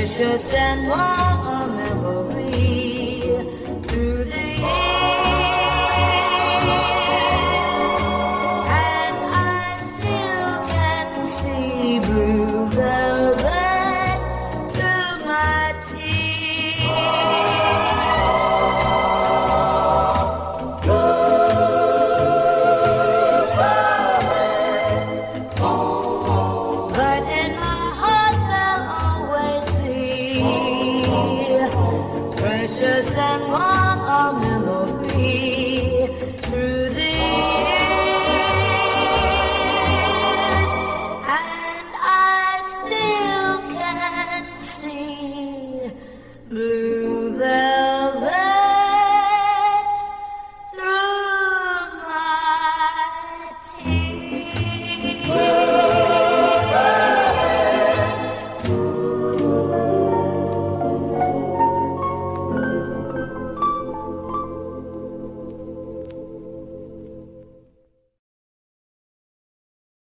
precious and warm a memory through the years. And I still can see blue velvet through my tears. Blue velvet, but in my heart there'll always be precious and warm.